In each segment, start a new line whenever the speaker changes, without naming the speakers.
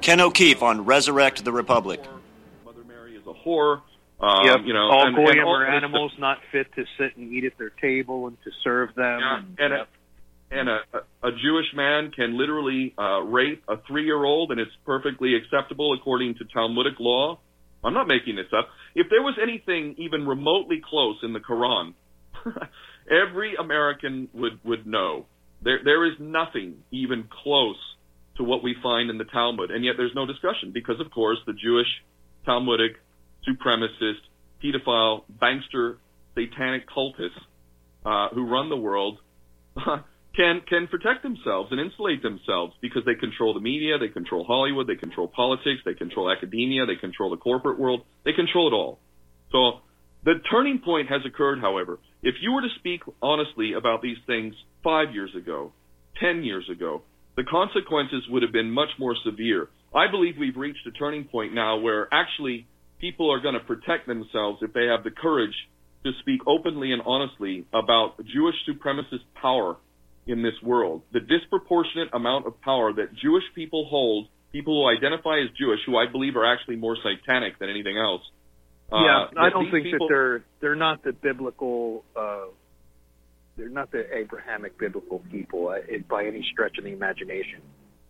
Ken O'Keefe on Resurrect the Republic.
Mother Mary is a whore.
Yep.
You know,
all goyim are animals not fit to sit and eat at their table and to serve them.
Yeah, and a Jewish man can literally rape a 3-year-old, and it's perfectly acceptable according to Talmudic law. I'm not making this up. If there was anything even remotely close in the Quran, every American would know. There is nothing even close to what we find in the Talmud, and yet there's no discussion because, of course, the Jewish Talmudic supremacist, pedophile, bankster, satanic cultists who run the world can protect themselves and insulate themselves because they control the media, they control Hollywood, they control politics, they control academia, they control the corporate world, they control it all. So the turning point has occurred, however. If you were to speak honestly about these things 5 years ago, 10 years ago, the consequences would have been much more severe. I believe we've reached a turning point now where actually people are going to protect themselves if they have the courage to speak openly and honestly about Jewish supremacist power in this world. The disproportionate amount of power that Jewish people hold, people who identify as Jewish, who I believe are actually more satanic than anything else.
I don't think that they're not the biblical, they're not the Abrahamic biblical people by any stretch of the imagination.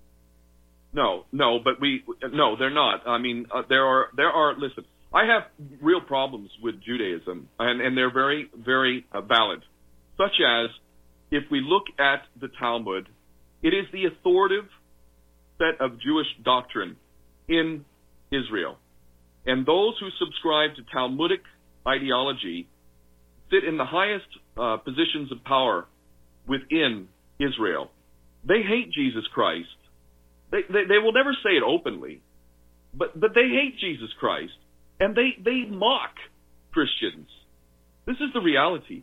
No, they're not. I mean, there are. Listen, I have real problems with Judaism, and they're very, very valid. Such as, if we look at the Talmud, it is the authoritative set of Jewish doctrine in Israel, and those who subscribe to Talmudic ideology sit in the highest positions of power within Israel. They hate Jesus Christ. They will never say it openly, but they hate Jesus Christ, and they mock Christians. This is the reality.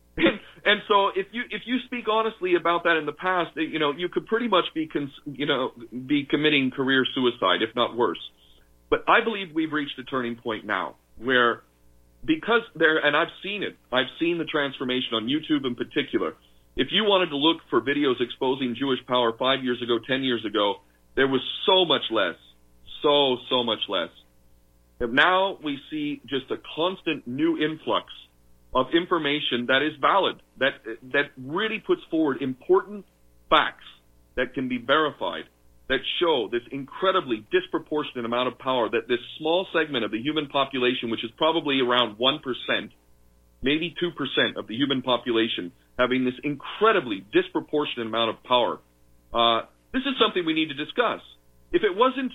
And so if you speak honestly about that in the past, you could pretty much be committing career suicide, if not worse. But I believe we've reached a turning point now where, because and I've seen it. I've seen the transformation on YouTube in particular. If you wanted to look for videos exposing Jewish power 5 years ago, 10 years ago, there was so much less. So much less. And now we see just a constant new influx of information that is valid, that really puts forward important facts that can be verified, that show this incredibly disproportionate amount of power that this small segment of the human population, which is probably around 1%, maybe 2% of the human population, having this incredibly disproportionate amount of power. This is something we need to discuss. If it wasn't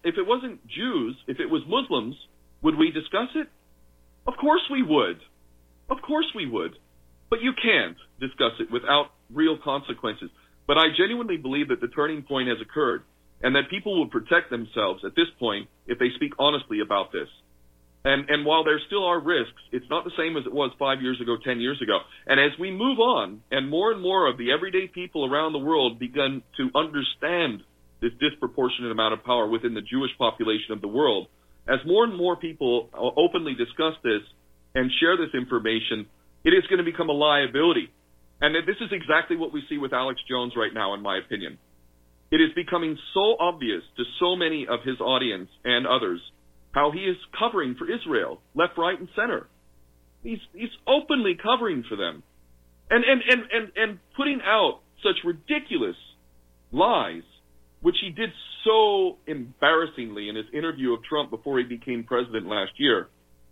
Jews, if it was Muslims, would we discuss it? Of course we would. Of course we would. But you can't discuss it without real consequences. But I genuinely believe that the turning point has occurred, and that people will protect themselves at this point if they speak honestly about this. And while there still are risks, it's not the same as it was 5 years ago, 10 years ago. And as we move on, and more of the everyday people around the world begin to understand this disproportionate amount of power within the Jewish population of the world, as more and more people openly discuss this and share this information, it is going to become a liability. And this is exactly what we see with Alex Jones right now, in my opinion. It is becoming so obvious to so many of his audience and others how he is covering for Israel, left, right, and center. He's openly covering for them. And putting out such ridiculous lies, which he did so embarrassingly in his interview of Trump before he became president last year.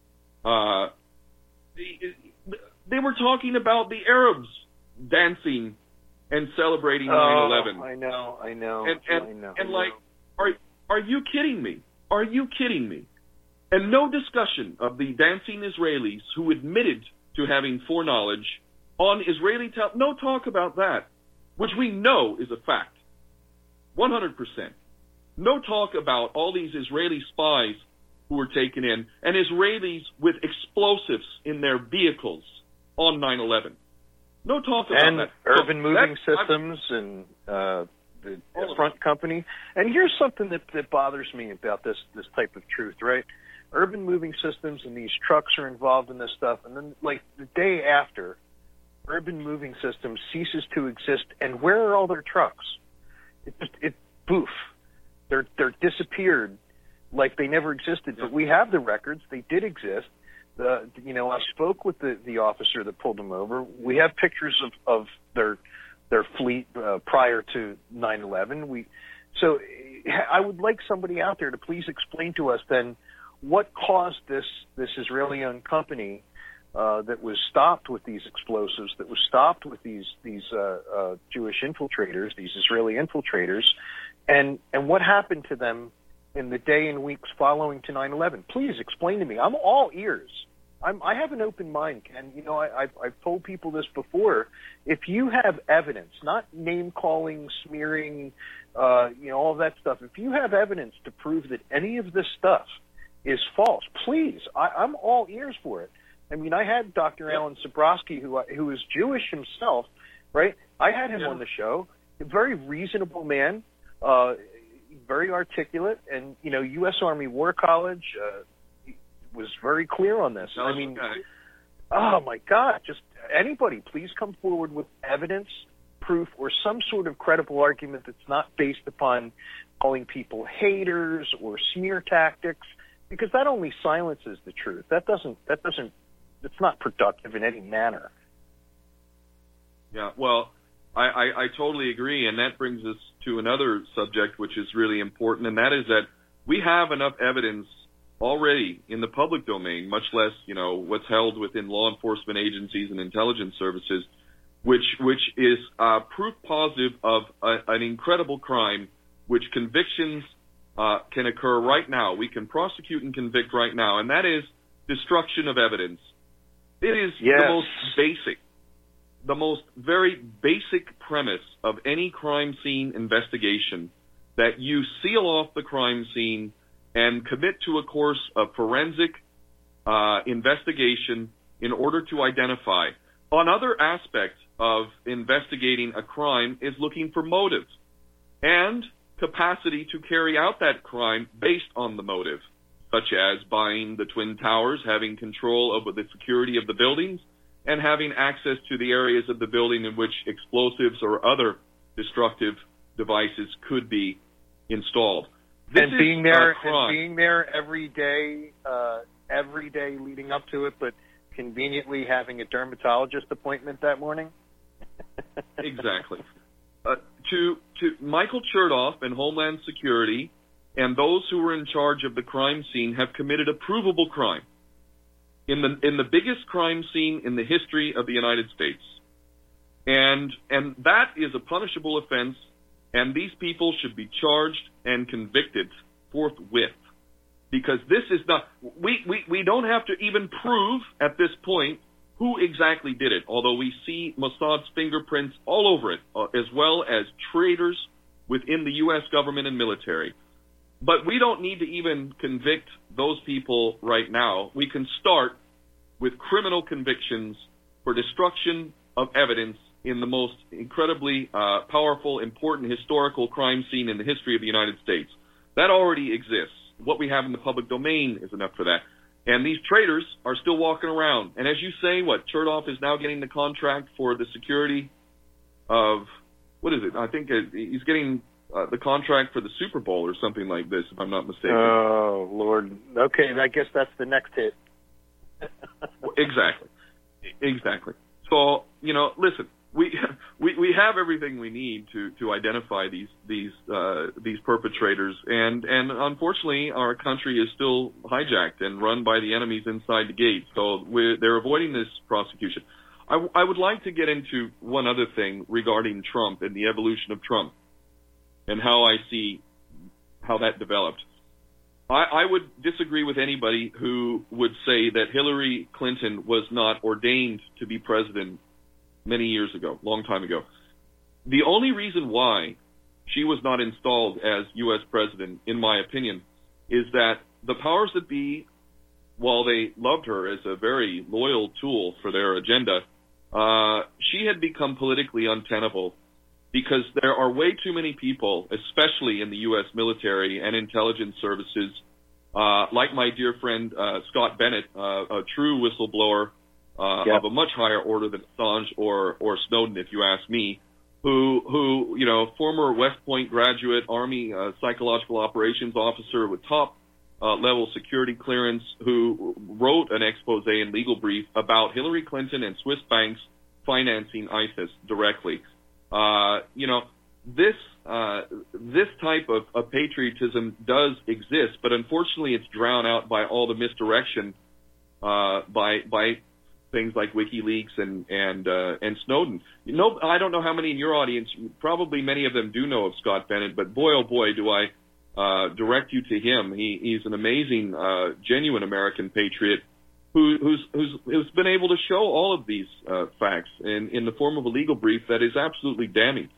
They were talking about the Arabs dancing and celebrating 9/11.
I know.
And like, are you kidding me? Are you kidding me? And no discussion of the dancing Israelis who admitted to having foreknowledge on Israeli no talk about that, which we know is a fact. 100%. No talk about all these Israeli spies who were taken in, and Israelis with explosives in their vehicles on 9/11. No talk about that.
And Urban Moving Systems and the front company. And here's something that bothers me about this type of truth, right? Urban Moving Systems and these trucks are involved in this stuff, and then, like, the day after, Urban Moving Systems ceases to exist, and where are all their trucks? It poof. They're disappeared like they never existed. But we have the records; they did exist. I spoke with the officer that pulled them over. We have pictures of their fleet prior to 9/11. So I would like somebody out there to please explain to us then what caused this Israeli-owned company that was stopped with these explosives, that was stopped with these Jewish infiltrators, these Israeli infiltrators, and what happened to them in the day and weeks following to 9/11. Please explain to me. I'm all ears. I have an open mind, Ken. I've told people this before. If you have evidence, not name calling, smearing, all of that stuff. If you have evidence to prove that any of this stuff is false, please, I'm all ears for it. I mean, I had Dr. Alan Sabrowski, who is Jewish himself, right? I had him on the show. A very reasonable man, very articulate, and U.S. Army War College. Was very clear on this. I mean, oh my God, just anybody, please come forward with evidence, proof, or some sort of credible argument that's not based upon calling people haters or smear tactics, because that only silences the truth. It's not productive in any manner.
Yeah, well, I totally agree, and that brings us to another subject which is really important, and that is that we have enough evidence already in the public domain, much less, what's held within law enforcement agencies and intelligence services, which is proof positive of an incredible crime, which convictions can occur right now. We can prosecute and convict right now, and that is destruction of evidence. It is the most very basic premise of any crime scene investigation, that you seal off the crime scene and commit to a course of forensic investigation in order to identify. Another aspect of investigating a crime is looking for motive and capacity to carry out that crime based on the motive, such as buying the Twin Towers, having control over the security of the buildings, and having access to the areas of the building in which explosives or other destructive devices could be installed.
Being there every day leading up to it, but conveniently having a dermatologist appointment that morning.
Exactly. To Michael Chertoff and Homeland Security and those who were in charge of the crime scene have committed a provable crime in the biggest crime scene in the history of the United States, and that is a punishable offense. And these people should be charged and convicted forthwith, because this is not. We don't have to even prove at this point who exactly did it, although we see Mossad's fingerprints all over it, as well as traitors within the U.S. government and military. But we don't need to even convict those people right now. We can start with criminal convictions for destruction of evidence in the most incredibly powerful, important historical crime scene in the history of the United States. That already exists. What we have in the public domain is enough for that. And these traitors are still walking around. And as you say, Chertoff is now getting the contract for the security of, what is it? I think he's getting the contract for the Super Bowl or something like this, if I'm not mistaken.
Oh, Lord. Okay, I guess that's the next hit.
Exactly. So, listen, we have everything we need to identify these perpetrators, and unfortunately our country is still hijacked and run by the enemies inside the gate. So they're avoiding this prosecution. I would like to get into one other thing regarding Trump and the evolution of Trump and how I see how that developed. I would disagree with anybody who would say that Hillary Clinton was not ordained to be president many years ago, long time ago. The only reason why she was not installed as U.S. president, in my opinion, is that the powers that be, while they loved her as a very loyal tool for their agenda, she had become politically untenable because there are way too many people, especially in the U.S. military and intelligence services, like my dear friend Scott Bennett, a true whistleblower of a much higher order than Assange or Snowden, if you ask me, who former West Point graduate, Army psychological operations officer with top level security clearance, who wrote an expose and legal brief about Hillary Clinton and Swiss banks financing ISIS directly. This type of patriotism does exist, but unfortunately it's drowned out by all the misdirection by things like WikiLeaks and Snowden. I don't know how many in your audience, probably many of them do know of Scott Bennett, but boy, oh boy, do I direct you to him. He's an amazing, genuine American patriot who's been able to show all of these facts in the form of a legal brief that is absolutely damning.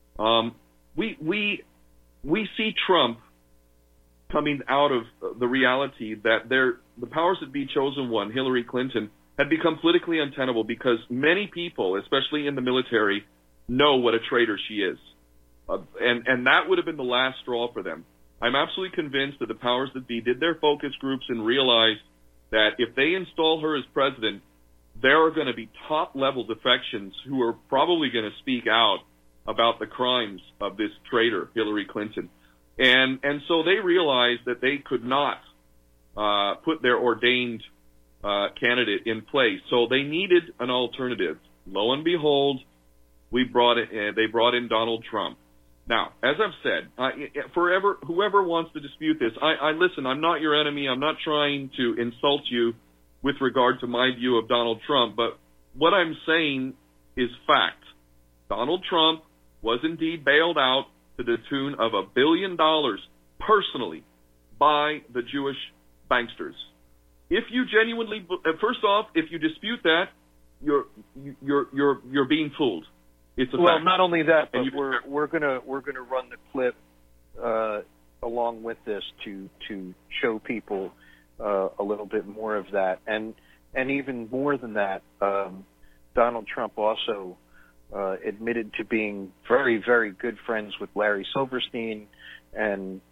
We see Trump coming out of the reality that the powers that be chosen one, Hillary Clinton, had become politically untenable because many people, especially in the military, know what a traitor she is. And that would have been the last straw for them. I'm absolutely convinced that the powers that be did their focus groups and realized that if they install her as president, there are going to be top-level defections who are probably going to speak out about the crimes of this traitor, Hillary Clinton. And so they realized that they could not put their ordained candidate in place. So they needed an alternative. Lo and behold, they brought in Donald Trump. Now, as I've said, whoever wants to dispute this, I listen, I'm not your enemy. I'm not trying to insult you with regard to my view of Donald Trump, but what I'm saying is fact. Donald Trump was indeed bailed out to the tune of $1 billion personally by the Jewish banksters. If you genuinely, first off, if you dispute that, you're being fooled. It's a fact.
Not only that, but we're gonna run the clip along with this to show people a little bit more of that, and even more than that, Donald Trump also admitted to being very, very good friends with Larry Silverstein and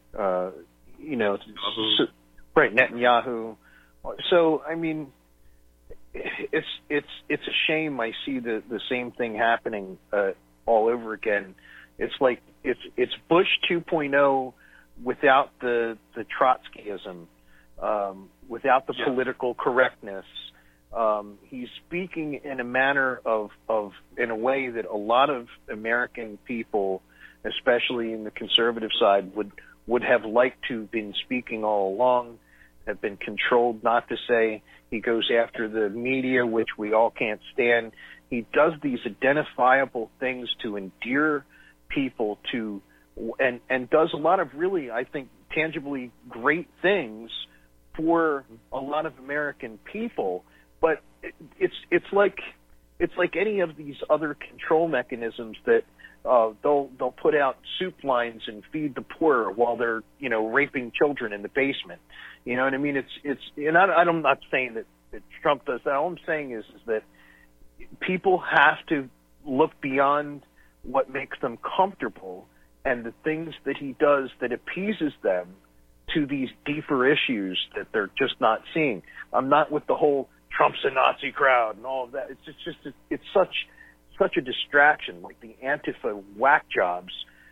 Netanyahu. So I mean, it's a shame I see the same thing happening all over again. It's like it's Bush 2.0 without the Trotskyism, without the political correctness. He's speaking in a manner in a way that a lot of American people, especially in the conservative side, would have liked to have been speaking all along, have been controlled not to say. He goes after the media, which we all can't stand. He does these identifiable things to endear people to, and does a lot of really, I think, tangibly great things for a lot of American people. But it's like any of these other control mechanisms that they'll put out soup lines and feed the poor while they're raping children in the basement. You know what I mean? I'm not saying that Trump does that. All I'm saying is that people have to look beyond what makes them comfortable and the things that he does that appeases them to these deeper issues that they're just not seeing. I'm not with the whole Trump's a Nazi crowd and all of that. It's such a distraction, like the Antifa whack jobs.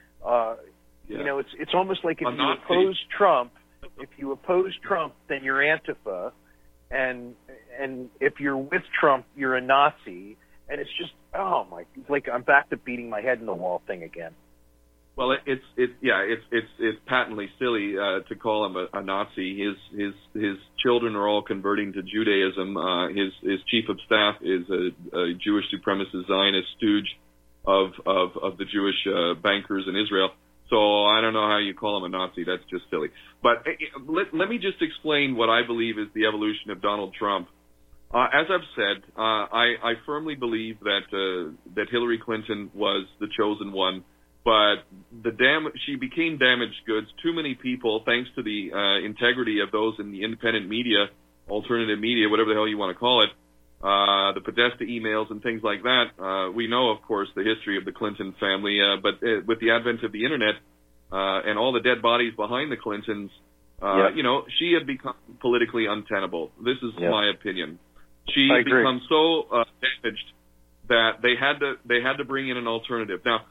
It's almost like if you oppose Trump, then you're Antifa, and if you're with Trump, you're a Nazi, and it's just like I'm back to beating my head in the wall thing again.
Well, it's patently silly to call him a Nazi. His children are all converting to Judaism. His chief of staff is a Jewish supremacist Zionist stooge of the Jewish bankers in Israel. So I don't know how you call him a Nazi. That's just silly. But let me just explain what I believe is the evolution of Donald Trump. As I've said, I firmly believe that Hillary Clinton was the chosen one. But she became damaged goods. Too many people, thanks to the integrity of those in the independent media, alternative media, whatever the hell you want to call it, the Podesta emails and things like that. We know, of course, the history of the Clinton family, but with the advent of the internet and all the dead bodies behind the Clintons, she had become politically untenable. This is my opinion. She had become so damaged that they had to bring in an alternative. Now,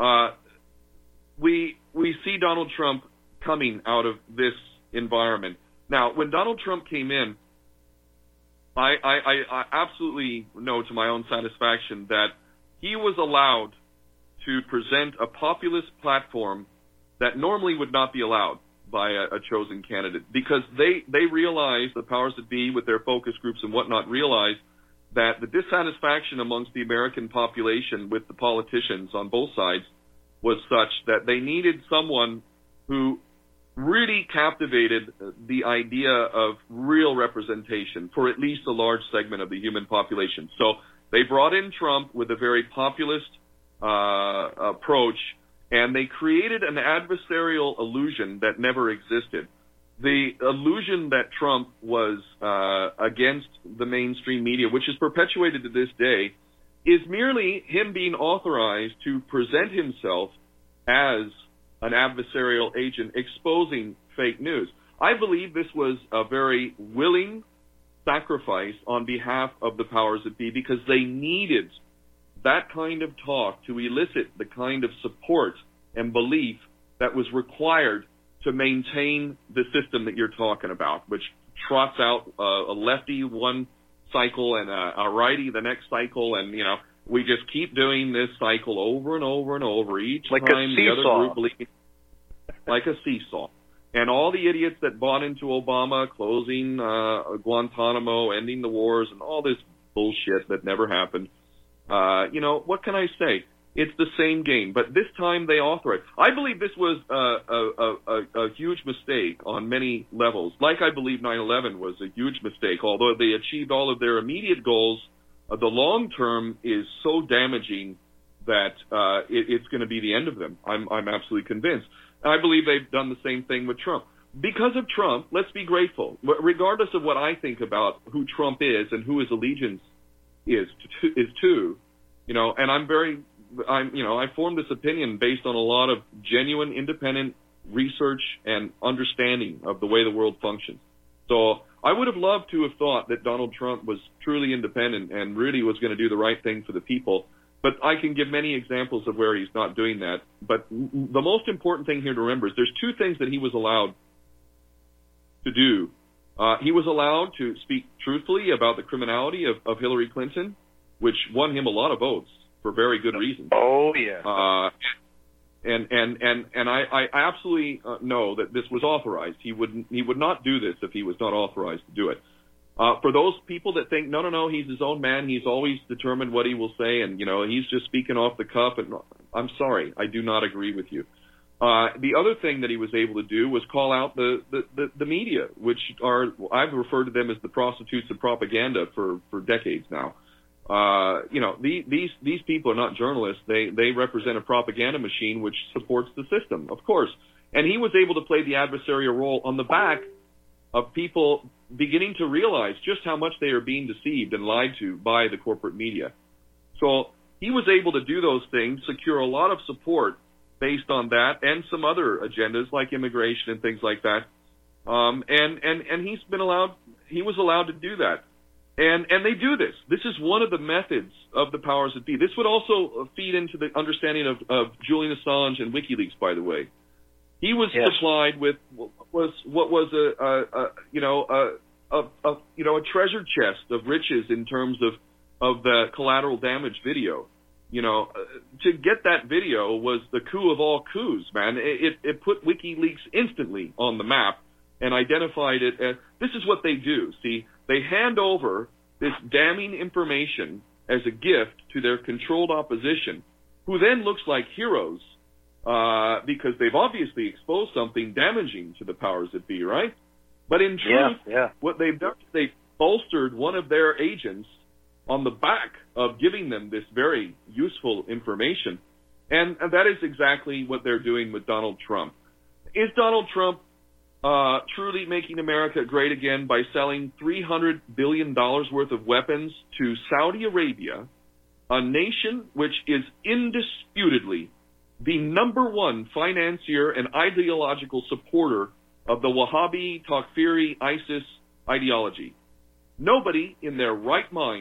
we see Donald Trump coming out of this environment. Now, when Donald Trump came in, I absolutely know to my own satisfaction that he was allowed to present a populist platform that normally would not be allowed by a chosen candidate, because they realized, the powers that be with their focus groups and whatnot, realized that the dissatisfaction amongst the American population with the politicians on both sides was such that they needed someone who really captivated the idea of real representation for at least a large segment of the human population. So they brought in Trump with a very populist approach, and they created an adversarial illusion that never existed. The illusion that Trump was against the mainstream media, which is perpetuated to this day, is merely him being authorized to present himself as an adversarial agent exposing fake news. I believe this was a very willing sacrifice on behalf of the powers that be, because they needed that kind of talk to elicit the kind of support and belief that was required to maintain the system that you're talking about, which trots out a lefty one cycle and a righty the next cycle, and we just keep doing this cycle over and over and over each
like
time the other group believes, like a seesaw. And all the idiots that bought into Obama, closing Guantanamo, ending the wars, and all this bullshit that never happened, what can I say? It's the same game, but this time they authorized. I believe this was a huge mistake on many levels. Like I believe 9/11 was a huge mistake. Although they achieved all of their immediate goals, the long term is so damaging that it's going to be the end of them. I'm absolutely convinced. And I believe they've done the same thing with Trump. Because of Trump, let's be grateful. Regardless of what I think about who Trump is and who his allegiance is to, and I formed this opinion based on a lot of genuine independent research and understanding of the way the world functions. So I would have loved to have thought that Donald Trump was truly independent and really was going to do the right thing for the people. But I can give many examples of where he's not doing that. But the most important thing here to remember is there's two things that he was allowed to do. He was allowed to speak truthfully about the criminality of Hillary Clinton, which won him a lot of votes for very good reasons.
Oh, yeah.
And I absolutely know that this was authorized. He would not do this if he was not authorized to do it. For those people that think, no, he's his own man, he's always determined what he will say, and, he's just speaking off the cuff, and I'm sorry, I do not agree with you. The other thing that he was able to do was call out the media, which I've referred to them as the prostitutes of propaganda for decades now. These people are not journalists. They represent a propaganda machine which supports the system, of course. And he was able to play the adversarial role on the back of people beginning to realize just how much they are being deceived and lied to by the corporate media. So he was able to do those things, secure a lot of support based on that, and some other agendas like immigration and things like that. And he was allowed to do that. And they do this. This is one of the methods of the powers that be. This would also feed into the understanding of Julian Assange and WikiLeaks, by the way. He was supplied with what was a treasure chest of riches in terms of the collateral damage video. To get that video was the coup of all coups, man. It put WikiLeaks instantly on the map and identified it as, this is what they do. See, they hand over this damning information as a gift to their controlled opposition, who then looks like heroes because they've obviously exposed something damaging to the powers that be, right? But in truth, what they've done is they've bolstered one of their agents on the back of giving them this very useful information. And that is exactly what they're doing with Donald Trump. Is Donald Trump truly making America great again by selling $300 billion worth of weapons to Saudi Arabia, a nation which is indisputably the number one financier and ideological supporter of the Wahhabi, Takfiri, ISIS ideology? Nobody in their right mind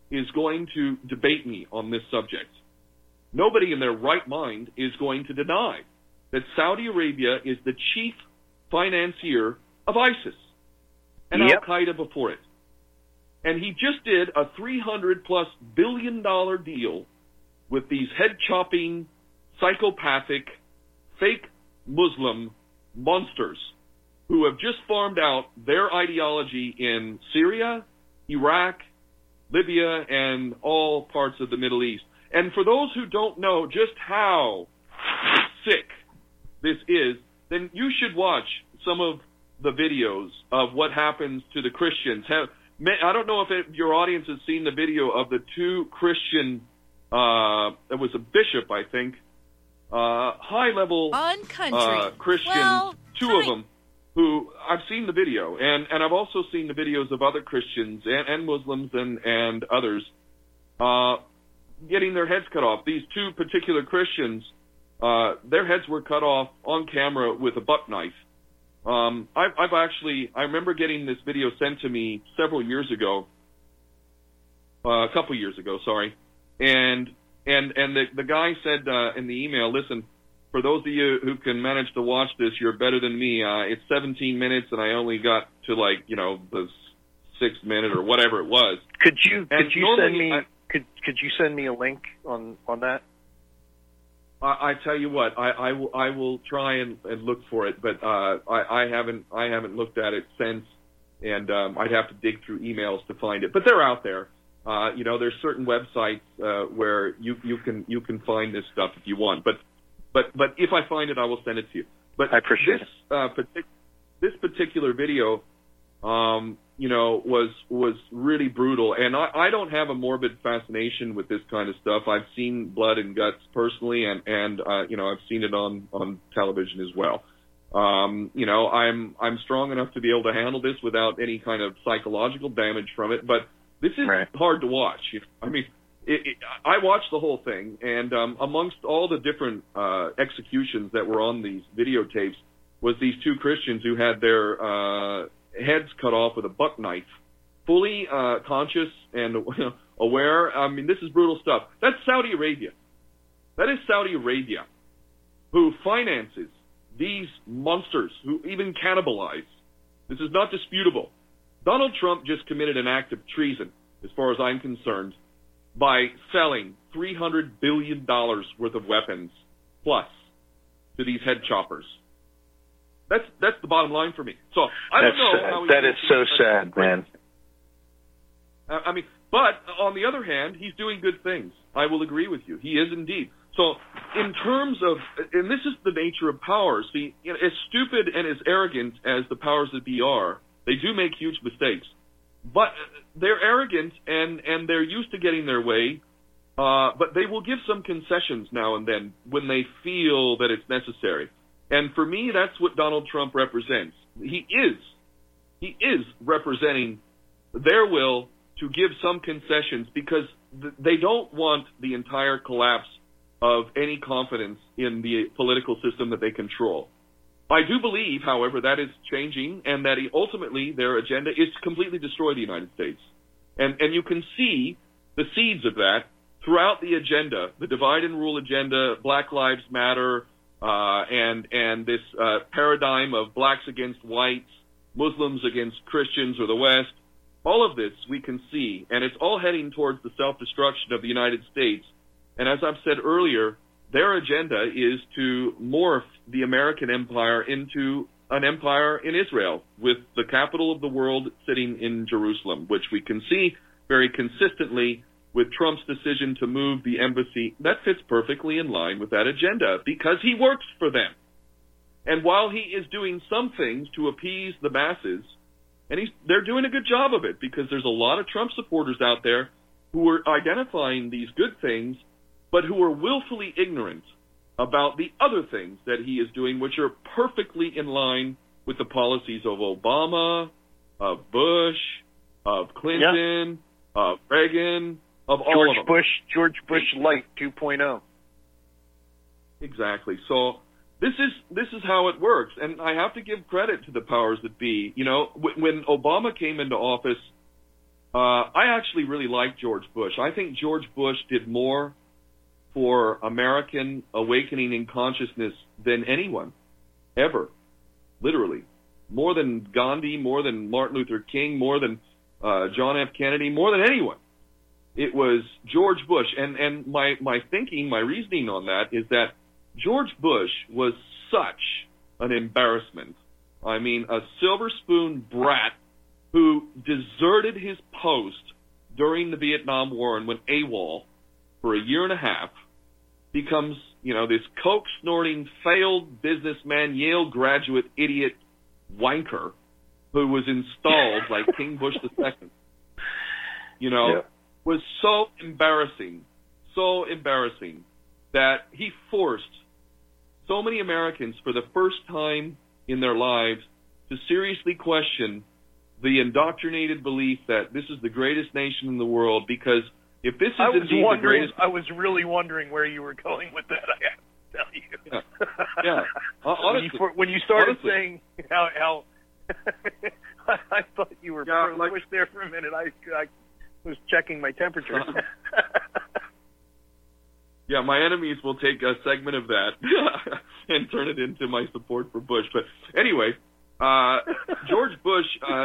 is going to debate me on this subject. Nobody in their right mind is going to deny that Saudi Arabia is the chief financier of ISIS and Al-Qaeda before it. And he just did a $300+ billion deal with these head-chopping, psychopathic, fake Muslim monsters who have just farmed out their ideology in Syria, Iraq, Libya, and all parts of the Middle East. And for those who don't know just how sick this is, then you should watch some of the videos of what happens to the Christians. I don't know if your audience has seen the video of the two Christian, it was a bishop, I think, high-level Christians, two of them, who I've seen the video, and I've also seen the videos of other Christians and Muslims and others getting their heads cut off. These two particular Christians, their heads were cut off on camera with a buck knife. I remember getting this video sent to me several years ago, a couple years ago, sorry, and the guy said in the email, listen, for those of you who can manage to watch this, you're better than me. It's 17 minutes, and I only got to the 6th minute or whatever it was.
Could you send me a link on that?
I tell you what, I will try and look for it, but I haven't looked at it since, and I'd have to dig through emails to find it. But they're out there. There's certain websites where you can find this stuff if you want. But if I find it, I will send it to you. But
I appreciate it.
This particular video, was really brutal. And I don't have a morbid fascination with this kind of stuff. I've seen blood and guts personally, and I've seen it on television as well. I'm strong enough to be able to handle this without any kind of psychological damage from it. But this is hard to watch. I mean, I watched the whole thing, and amongst all the different executions that were on these videotapes was these two Christians who had their heads cut off with a buck knife, fully conscious and aware. I mean, this is brutal stuff. That's Saudi Arabia. That is Saudi Arabia, who finances these monsters, who even cannibalize. This is not disputable. Donald Trump just committed an act of treason, as far as I'm concerned, by selling $300 billion worth of weapons plus to these head choppers. That's the bottom line for me. So I don't know how
that is so sad, man.
I mean, but on the other hand, he's doing good things. I will agree with you. He is indeed. So in terms of, and this is the nature of power. See, as stupid and as arrogant as the powers that be are, they do make huge mistakes. But they're arrogant and they're used to getting their way. But they will give some concessions now and then when they feel that it's necessary. And for me, that's what Donald Trump represents. He is representing their will to give some concessions because they don't want the entire collapse of any confidence in the political system that they control. I do believe, however, that is changing and that ultimately their agenda is to completely destroy the United States. And you can see the seeds of that throughout the agenda, the divide and rule agenda, Black Lives Matter, and this paradigm of blacks against whites, Muslims against Christians or the West. All of this we can see, and it's all heading towards the self-destruction of the United States. And as I've said earlier, their agenda is to morph the American empire into an empire in Israel, with the capital of the world sitting in Jerusalem, which we can see very consistently with Trump's decision to move the embassy. That fits perfectly in line with that agenda because he works for them. And while he is doing some things to appease the masses, and they're doing a good job of it because there's a lot of Trump supporters out there who are identifying these good things, but who are willfully ignorant about the other things that he is doing, which are perfectly in line with the policies of Obama, of Bush, of Clinton, of Reagan, of all of them.
George Bush Light 2.0.
Exactly. So this is how it works, and I have to give credit to the powers that be. You know, when Obama came into office, I actually really like George Bush. I think George Bush did more for American awakening in consciousness than anyone, ever, literally. More than Gandhi, more than Martin Luther King, more than John F. Kennedy, more than anyone. It was George Bush. And my thinking, my reasoning on that is that George Bush was such an embarrassment. I mean, a silver spoon brat who deserted his post during the Vietnam War and went AWOL for a year and a half, becomes, this coke-snorting, failed businessman, Yale graduate, idiot wanker who was installed like King Bush II. Was so embarrassing that he forced so many Americans for the first time in their lives to seriously question the indoctrinated belief that this is the greatest nation in the world, because if this is indeed the greatest...
I was really wondering where you were going with that, I have to tell you.
Yeah. Honestly,
when you started saying how I thought you were Bush there for a minute. I was checking my temperature.
Yeah, my enemies will take a segment of that and turn it into my support for Bush. But anyway, George Bush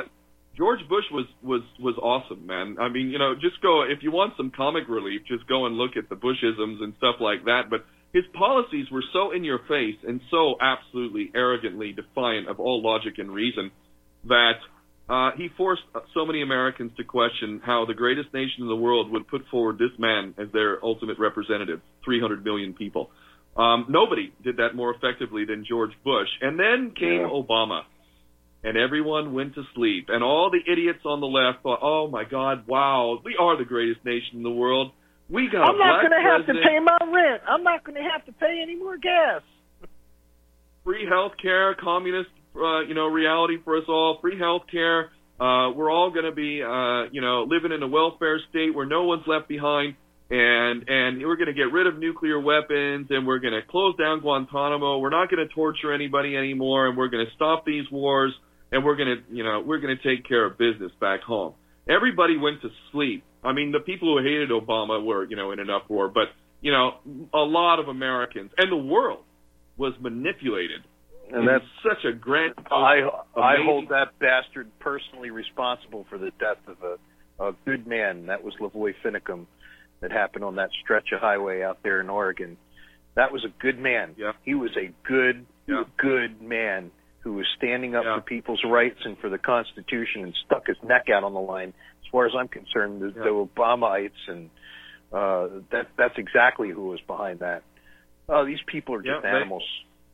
was awesome, man. I mean, just go, if you want some comic relief, just go and look at the Bushisms and stuff like that. But his policies were so in your face and so absolutely arrogantly defiant of all logic and reason that he forced so many Americans to question how the greatest nation in the world would put forward this man as their ultimate representative, 300 million people. Nobody did that more effectively than George Bush. And then came Obama, and everyone went to sleep. And all the idiots on the left thought, oh, my God, wow, we are the greatest nation in the world. We got
I'm not going to have to pay my rent. I'm not going to have to pay any more gas.
Free health care, communist reality for us all, free health care. We're all going to be, living in a welfare state where no one's left behind, and we're going to get rid of nuclear weapons, and we're going to close down Guantanamo. We're not going to torture anybody anymore, and we're going to stop these wars, and we're going to take care of business back home. Everybody went to sleep. I mean, the people who hated Obama were, in an uproar, but, a lot of Americans and the world was manipulated.
And that's
such a grand.
I hold that bastard personally responsible for the death of a good man. That was Lavoy Finicum, that happened on that stretch of highway out there in Oregon. That was a good man.
Yeah.
He was a good man who was standing up for people's rights and for the Constitution and stuck his neck out on the line. As far as I'm concerned, the Obamaites, and that's exactly who was behind that. These people are just animals.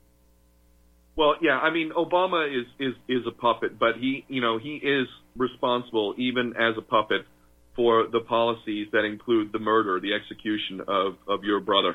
Well, yeah, I mean, Obama is a puppet, but he is responsible, even as a puppet, for the policies that include the murder, the execution of your brother,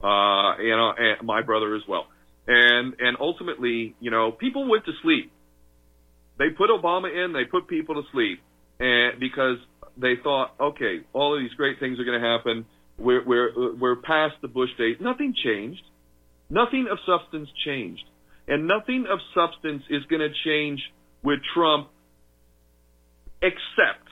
and my brother as well. And ultimately, people went to sleep. They put Obama in, they put people to sleep, and because they thought, okay, all of these great things are going to happen. We're past the Bush days. Nothing changed. Nothing of substance changed. And nothing of substance is going to change with Trump except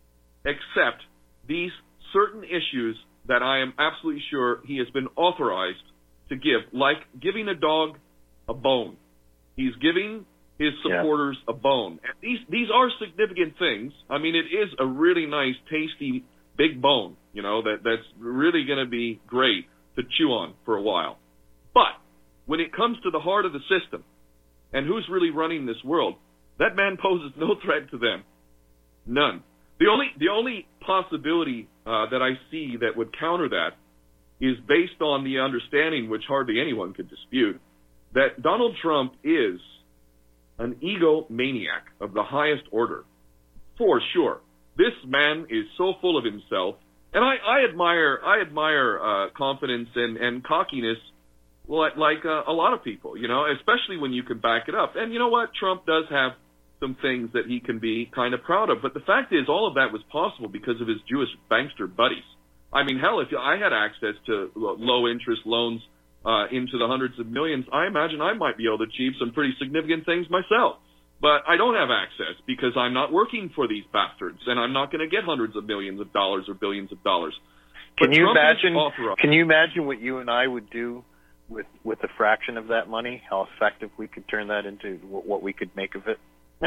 these certain issues that I am absolutely sure he has been authorized to give, like giving a dog a bone. He's giving his supporters a bone. And these are significant things. I mean, it is a really nice, tasty, big bone, that's really going to be great to chew on for a while. But when it comes to the heart of the system and who's really running this world, that man poses no threat to them. None. The only possibility that I see that would counter that is based on the understanding, which hardly anyone could dispute, that Donald Trump is an egomaniac of the highest order. For sure. This man is so full of himself, and I admire confidence and cockiness like a lot of people, especially when you can back it up. And you know what? Trump does have some things that he can be kind of proud of. But the fact is, all of that was possible because of his Jewish bankster buddies. I mean, hell, if I had access to low-interest loans into the hundreds of millions, I imagine I might be able to achieve some pretty significant things myself. But I don't have access because I'm not working for these bastards, and I'm not going to get hundreds of millions of dollars or billions of dollars.
Can you imagine what you and I would do with a fraction of that money? How effective we could turn that into, what we could make of it?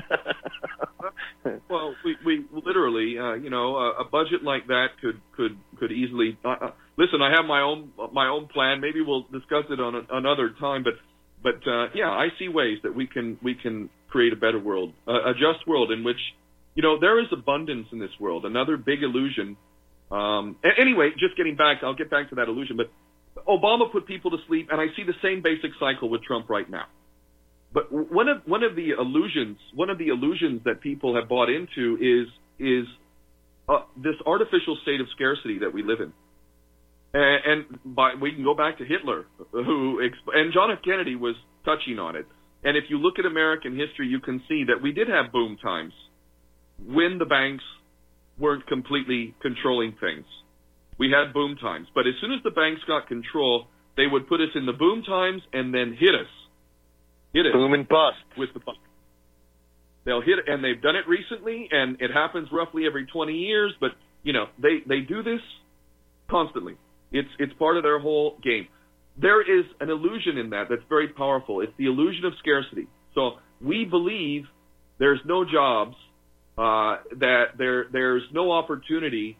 Well, we literally, a budget like that could easily. Listen, I have my own plan. Maybe we'll discuss it on another time. But yeah, I see ways that we can create a better world, a just world in which, there is abundance in this world. Another big illusion. Anyway, just getting back, I'll get back to that illusion. But Obama put people to sleep, and I see the same basic cycle with Trump right now. But one of the illusions that people have bought into is this artificial state of scarcity that we live in. And we can go back to Hitler, and John F. Kennedy was touching on it. And if you look at American history, you can see that we did have boom times when the banks weren't completely controlling things. We had boom times. But as soon as the banks got control, they would put us in the boom times and then hit us.
Boom and bust.
With the bust. They'll hit it, and they've done it recently, and it happens roughly every 20 years, but, they do this constantly. It's part of their whole game. There is an illusion in that's very powerful. It's the illusion of scarcity. So we believe there's no jobs, that there's no opportunity,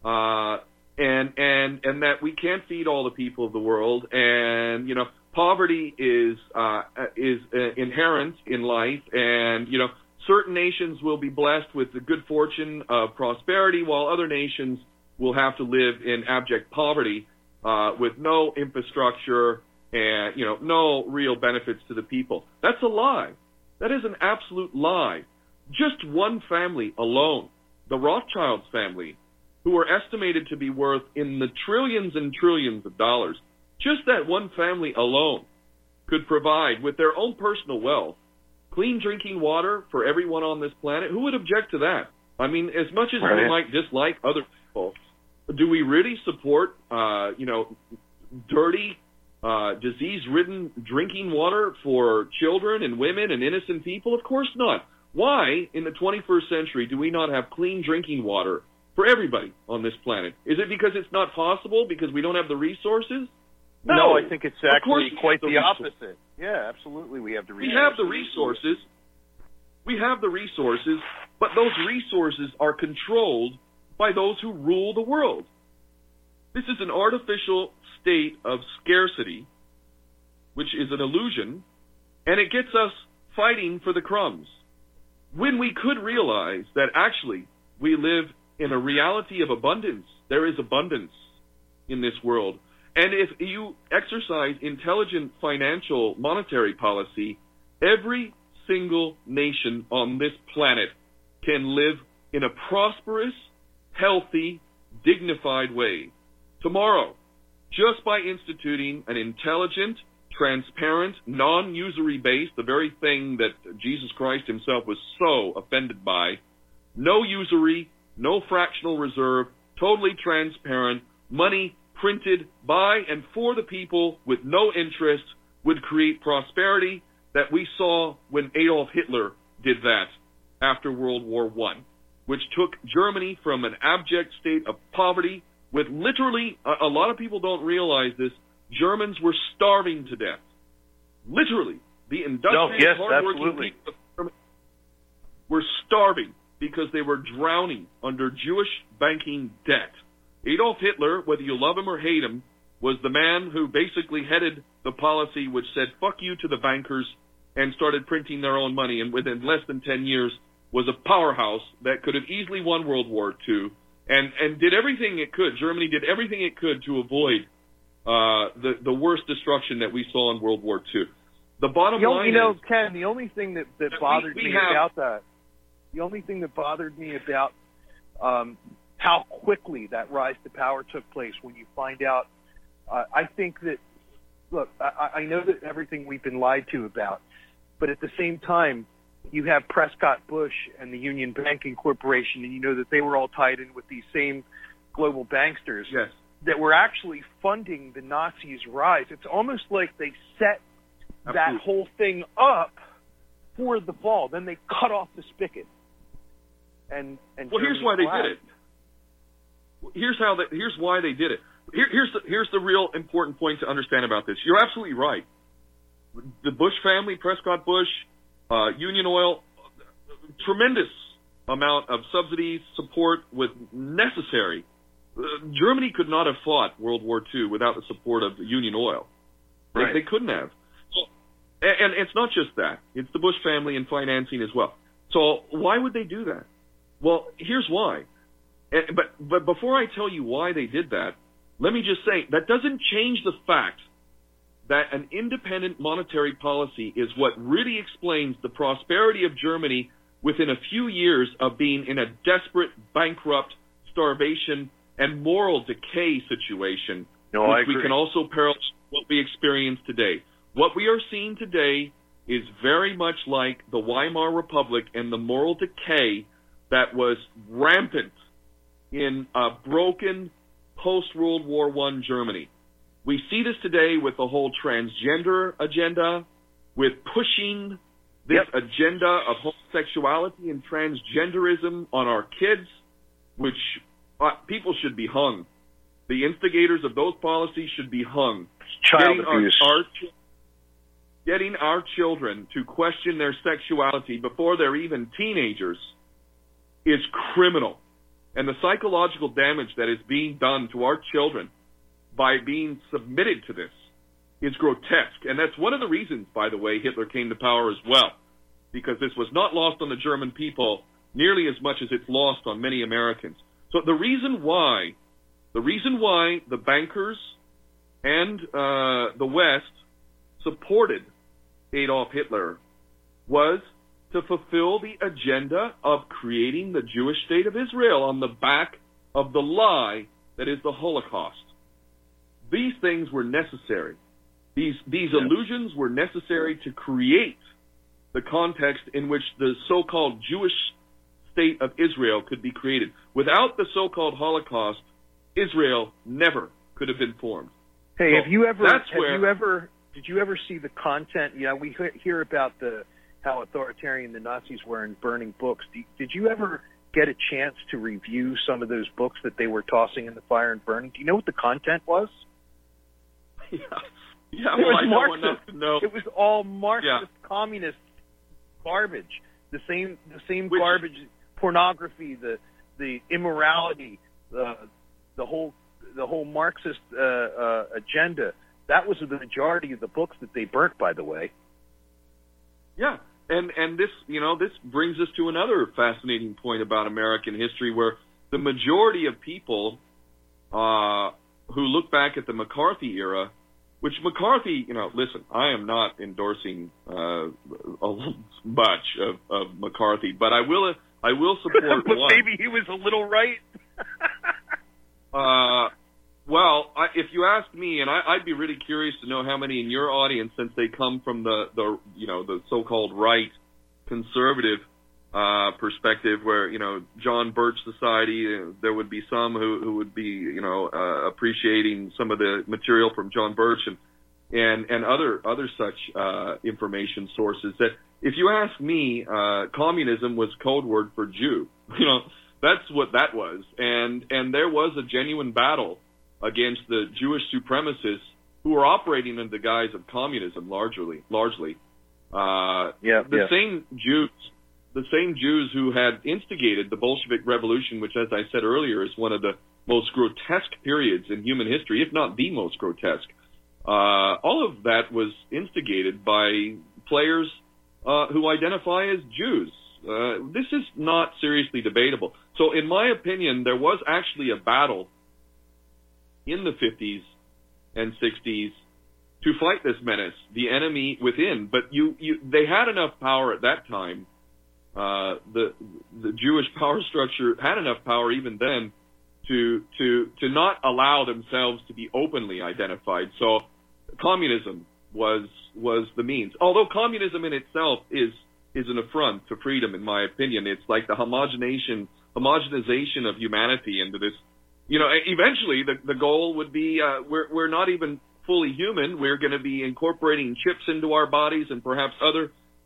and that we can't feed all the people of the world, and poverty is inherent in life, and certain nations will be blessed with the good fortune of prosperity, while other nations will have to live in abject poverty, with no infrastructure and no real benefits to the people. That's a lie. That is an absolute lie. Just one family alone, the Rothschilds family, who are estimated to be worth in the trillions and trillions of dollars, just that one family alone could provide, with their own personal wealth, clean drinking water for everyone on this planet. Who would object to that? I mean, as much as we might dislike other people, do we really support, dirty, disease-ridden drinking water for children and women and innocent people? Of course not. Why, in the 21st century, do we not have clean drinking water for everybody on this planet? Is it because it's not possible, because we don't have the resources?
No, I think it's actually quite the opposite. Yeah, absolutely, we have the resources.
We have the resources. We have the resources, but those resources are controlled by those who rule the world. This is an artificial state of scarcity, which is an illusion, and it gets us fighting for the crumbs. When we could realize that actually we live in a reality of abundance. There is abundance in this world. And if you exercise intelligent financial monetary policy, every single nation on this planet can live in a prosperous, healthy, dignified way. Tomorrow, just by instituting an intelligent, transparent, non-usury base, the very thing that Jesus Christ himself was so offended by, no usury, no fractional reserve, totally transparent, money printed by and for the people with no interest, would create prosperity that we saw when Adolf Hitler did that after World War I, which took Germany from an abject state of poverty with literally, a lot of people don't realize this, Germans were starving to death. Literally. The industrious, hardworking people were starving because they were drowning under Jewish banking debt. Adolf Hitler, whether you love him or hate him, was the man who basically headed the policy which said, fuck you to the bankers, and started printing their own money, and within less than 10 years was a powerhouse that could have easily won World War II, and did everything it could. Germany did everything it could to avoid the worst destruction that we saw in World War II. The bottom line is,
Ken, the only thing that bothered me about that, the only thing that bothered me about how quickly that rise to power took place, when you find out, I think that, look, I know that everything we've been lied to about, but at the same time, you have Prescott Bush and the Union Banking Corporation, and you know that they were all tied in with these same global banksters that were actually funding the Nazis' rise. It's almost like they set that whole thing up for the fall. Then they cut off the spigot. And
well, here's why they did it. Here's why they did it. Here's the real important point to understand about this. You're absolutely right. The Bush family, Prescott Bush, Union Oil, tremendous amount of subsidies, support was necessary. Germany could not have fought World War II without the support of Union Oil. Right. They couldn't have. And it's not just that. It's the Bush family and financing as well. So why would they do that? Well, here's why. But before I tell you why they did that, let me just say that doesn't change the fact that an independent monetary policy is what really explains the prosperity of Germany within a few years of being in a desperate, bankrupt, starvation, and moral decay situation, which we can also parallel what we experience today. What we are seeing today is very much like the Weimar Republic and the moral decay that was rampant in a broken post-World War I Germany. We see this today with the whole transgender agenda, with pushing this agenda of homosexuality and transgenderism on our kids, which people should be hung. The instigators of those policies should be hung.
Child abuse.
Getting our children to question their sexuality before they're even teenagers is criminal. And the psychological damage that is being done to our children by being submitted to this is grotesque. And that's one of the reasons, by the way, Hitler came to power as well, because this was not lost on the German people nearly as much as it's lost on many Americans. So the reason why the bankers and the West supported Adolf Hitler was to fulfill the agenda of creating the Jewish state of Israel on the back of the lie that is the Holocaust. These things were necessary. These illusions were necessary to create the context in which the so-called Jewish state of Israel could be created. Without the so-called Holocaust, Israel never could have been formed.
Hey, did you ever see the content? Yeah, we hear about how authoritarian the Nazis were in burning books. Did you ever get a chance to review some of those books that they were tossing in the fire and burning? Do you know what the content was?
Yeah, well, I know enough to know.
It was all Marxist, communist garbage. The same garbage, pornography, the immorality, the whole Marxist agenda. That was the majority of the books that they burnt, by the way.
Yeah, and this brings us to another fascinating point about American history, where the majority of people who look back at the McCarthy era, which McCarthy, listen, I am not endorsing much of McCarthy, but I will support
but
one.
Maybe he was a little right.
Well, if you ask me, and I'd be really curious to know how many in your audience, since they come from the so-called right conservative perspective, where John Birch Society, there would be some who would be appreciating some of the material from John Birch and other such information sources. That if you ask me, communism was code word for Jew. That's what that was, and there was a genuine battle against the Jewish supremacists who were operating under the guise of communism, largely. The same Jews who had instigated the Bolshevik Revolution, which, as I said earlier, is one of the most grotesque periods in human history, if not the most grotesque. All of that was instigated by players who identify as Jews. This is not seriously debatable. So, in my opinion, there was actually a battle in the 50s and 60s to fight this menace, the enemy within. But they had enough power at that time. The Jewish power structure had enough power even then to not allow themselves to be openly identified. So communism was the means. Although communism in itself is an affront to freedom, in my opinion. It's like the homogenization of humanity into this. Eventually the goal would be we're not even fully human. We're going to be incorporating chips into our bodies and perhaps other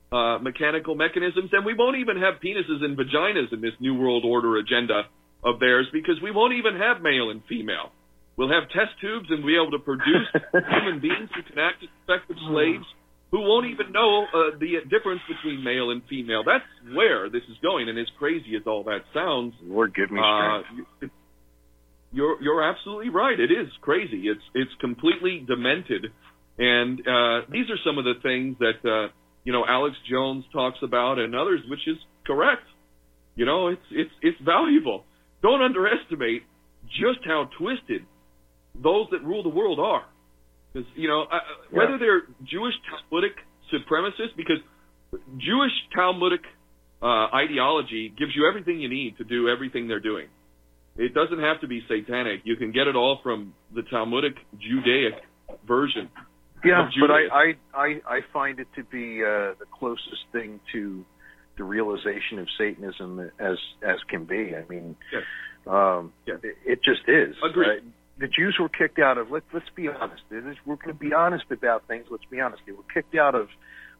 mechanical mechanisms, and we won't even have penises and vaginas in this New World Order agenda of theirs, because we won't even have male and female. We'll have test tubes and be able to produce human beings who can act as effective slaves, who won't even know the difference between male and female. That's where this is going, and as crazy as all that sounds,
Lord, give me strength.
You're absolutely right. It is crazy. It's completely demented, and these are some of the things that Alex Jones talks about and others, which is correct. It's valuable. Don't underestimate just how twisted those that rule the world are. Because, whether they're Jewish Talmudic supremacists, because Jewish Talmudic ideology gives you everything you need to do everything they're doing. It doesn't have to be satanic. You can get it all from the Talmudic Judaic version.
Yeah, but I find it to be the closest thing to the realization of Satanism as can be. I mean, it just is.
Agreed.
The Jews were kicked out of. Let's be honest. We're going to be honest about things. Let's be honest. They were kicked out of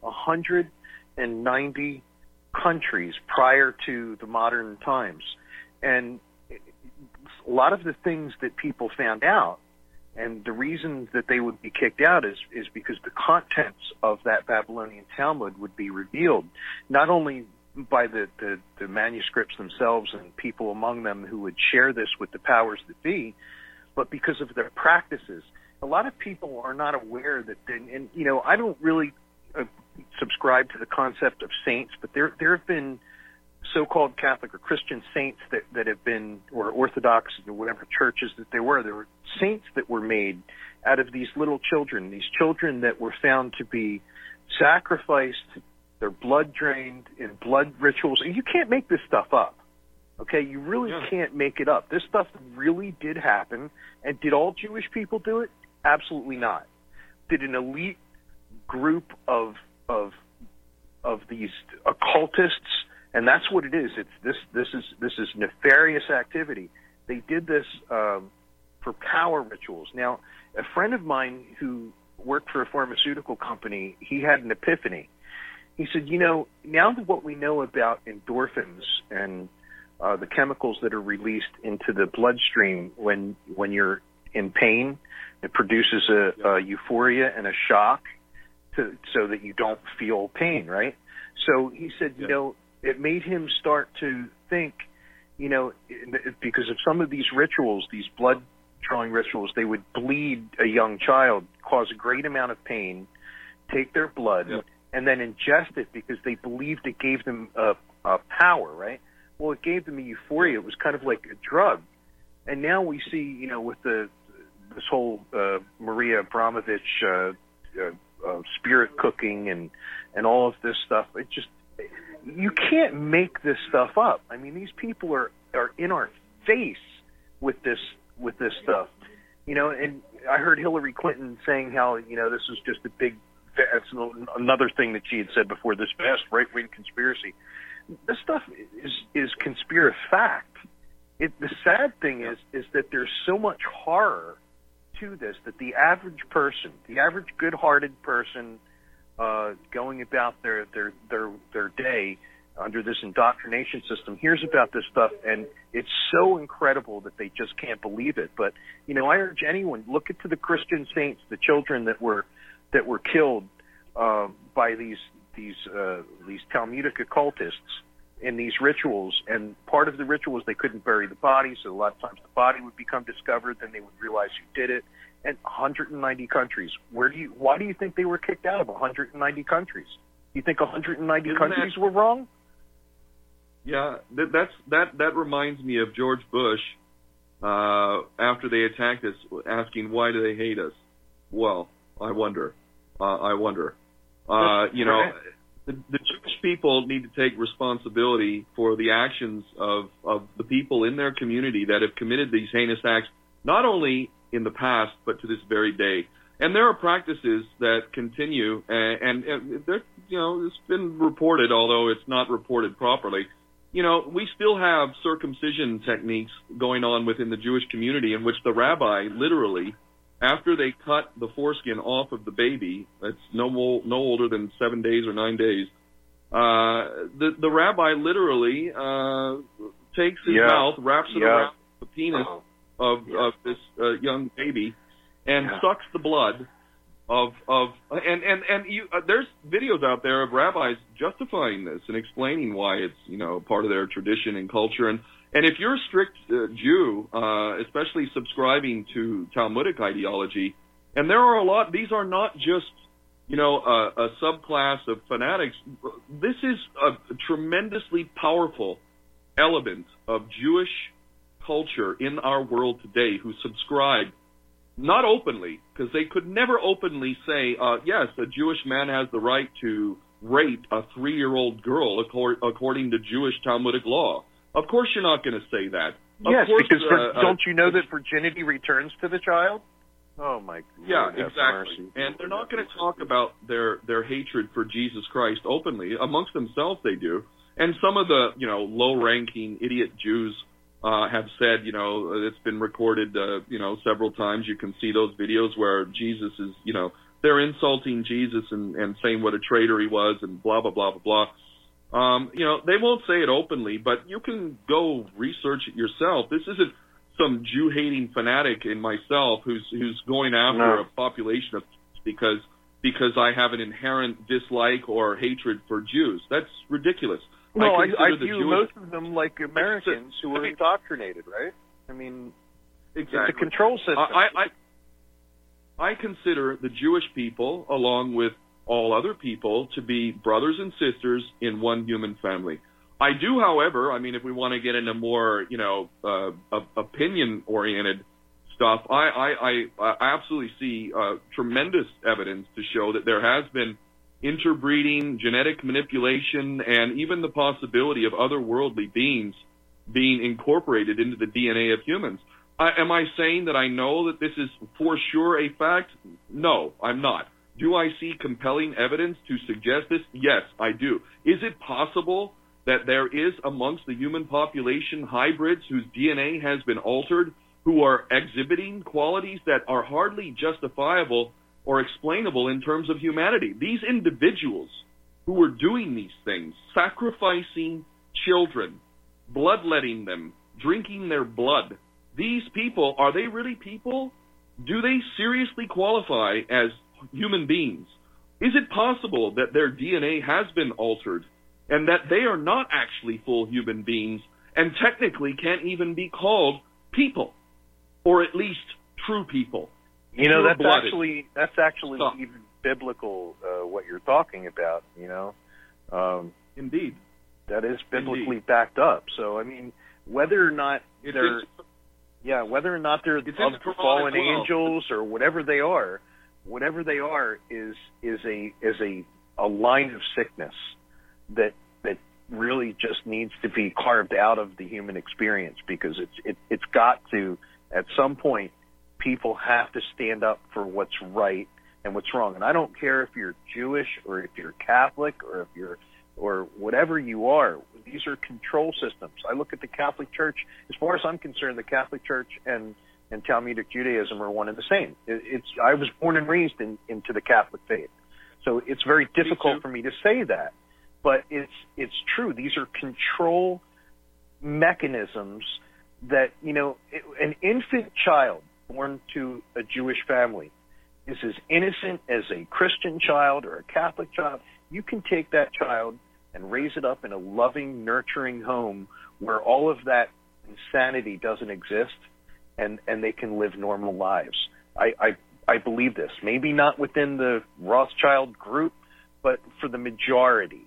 190 countries prior to the modern times, and a lot of the things that people found out, and the reason that they would be kicked out is because the contents of that Babylonian Talmud would be revealed, not only by the manuscripts themselves and people among them who would share this with the powers that be, but because of their practices. A lot of people are not aware that, and I don't really subscribe to the concept of saints, but there have been so-called Catholic or Christian saints that have been, or Orthodox, or whatever churches that there were saints that were made out of these little children, these children that were found to be sacrificed, their blood drained in blood rituals. And you can't make this stuff up. Okay, you really can't make it up. This stuff really did happen. And did all Jewish people do it? Absolutely not. Did an elite group of these occultists, and that's what it is. This is nefarious activity. They did this for power rituals. Now, a friend of mine who worked for a pharmaceutical company, he had an epiphany. He said, now that what we know about endorphins and the chemicals that are released into the bloodstream when you're in pain, it produces a euphoria and a shock so that you don't feel pain, right? So he said, it made him start to think, because of some of these rituals, these blood drawing rituals, they would bleed a young child, cause a great amount of pain, take their blood, and then ingest it because they believed it gave them a power, right? Well, it gave them a euphoria. It was kind of like a drug. And now we see, with this whole Maria Abramovich spirit cooking and all of this stuff, it just, you can't make this stuff up. I mean, these people are in our face with this stuff, and I heard Hillary Clinton saying how, this is just a big, that's another thing that she had said before, this vast right-wing conspiracy. This stuff is conspiracy fact. The sad thing is that there's so much horror to this that the average person, the average good-hearted person, going about their day under this indoctrination system, hears about this stuff, and it's so incredible that they just can't believe it. But I urge anyone, look into the Christian saints, the children that were killed by these Talmudic occultists in these rituals, and part of the ritual is they couldn't bury the body, so a lot of times the body would become discovered, then they would realize who did it. And 190 countries. Why do you think they were kicked out of 190 countries? You think 190 countries were wrong?
Yeah, that reminds me of George Bush after they attacked us, asking why do they hate us? Well, I wonder. The Jewish people need to take responsibility for the actions of the people in their community that have committed these heinous acts, not only in the past, but to this very day. And there are practices that continue, and it's been reported, although it's not reported properly. We still have circumcision techniques going on within the Jewish community in which the rabbi literally, after they cut the foreskin off of the baby, that's no older than 7 days or 9 days, the rabbi literally takes his mouth, wraps it around the penis of this young baby, and sucks the blood there's videos out there of rabbis justifying this and explaining why it's part of their tradition and culture. And if you're a strict Jew, especially subscribing to Talmudic ideology, and there are a lot, these are not just a subclass of fanatics. This is a tremendously powerful element of Jewish culture in our world today who subscribe, not openly, because they could never openly say, yes, a Jewish man has the right to rape a 3-year-old girl according to Jewish Talmudic law. Of course you're not going to say that.
Yes, because don't you know that virginity returns to the child? Oh, my God.
Yeah, exactly. And they're not going to talk about their hatred for Jesus Christ openly. Amongst themselves they do. And some of the, low-ranking idiot Jews have said, it's been recorded, several times. You can see those videos where Jesus is, they're insulting Jesus and saying what a traitor he was and blah, blah, blah, blah, blah. They won't say it openly, but you can go research it yourself. This isn't some Jew-hating fanatic in myself who's going after a population of because I have an inherent dislike or hatred for Jews. That's ridiculous.
No, I view most of them like Americans who are indoctrinated, right? I mean, exactly. It's a control system.
I consider the Jewish people, along with all other people, to be brothers and sisters in one human family. I do, however, if we want to get into more, opinion-oriented stuff, I absolutely see tremendous evidence to show that there has been interbreeding, genetic manipulation, and even the possibility of otherworldly beings being incorporated into the DNA of humans. Am I saying that I know that this is for sure a fact? No, I'm not. Do I see compelling evidence to suggest this? Yes, I do. Is it possible that there is amongst the human population hybrids whose DNA has been altered, who are exhibiting qualities that are hardly justifiable or explainable in terms of humanity? These individuals who are doing these things, sacrificing children, bloodletting them, drinking their blood, these people, are they really people? Do they seriously qualify as human beings? Is it possible that their DNA has been altered and that they are not actually full human beings and technically can't even be called people, or at least true people?
That's actually even biblical, what you're talking about,
Indeed.
That is biblically backed up. So, whether or not they're of the fallen angels or whatever they are is a line of sickness that really just needs to be carved out of the human experience, because it's got to, at some point, people have to stand up for what's right and what's wrong. And I don't care if you're Jewish or if you're Catholic or whatever you are. These are control systems. I look at the Catholic Church. As far as I'm concerned, the Catholic Church and Talmudic Judaism are one and the same. I was born and raised into the Catholic faith, so it's very difficult for me to say that. But it's true. These are control mechanisms that, an infant child born to a Jewish family is as innocent as a Christian child or a Catholic child. You can take that child and raise it up in a loving, nurturing home where all of that insanity doesn't exist, and they can live normal lives. I believe this. Maybe not within the Rothschild group, but for the majority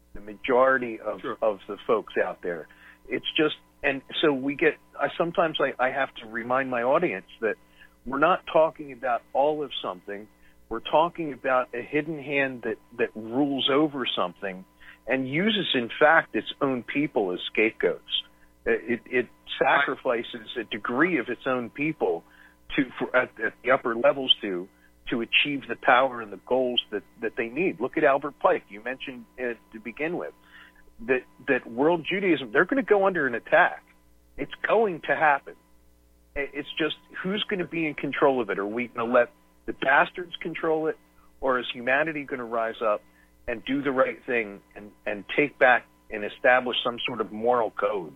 of the folks out there. It's just, and so sometimes I have to remind my audience that we're not talking about all of something. We're talking about a hidden hand that rules over something and uses, in fact, its own people as scapegoats. It sacrifices a degree of its own people at the upper levels to achieve the power and the goals that they need. Look at Albert Pike. You mentioned it to begin with. That world Judaism, they're going to go under an attack. It's going to happen. It's just who's going to be in control of it. Are we going to let the bastards control it, or is humanity going to rise up and do the right thing and take back and establish some sort of moral code.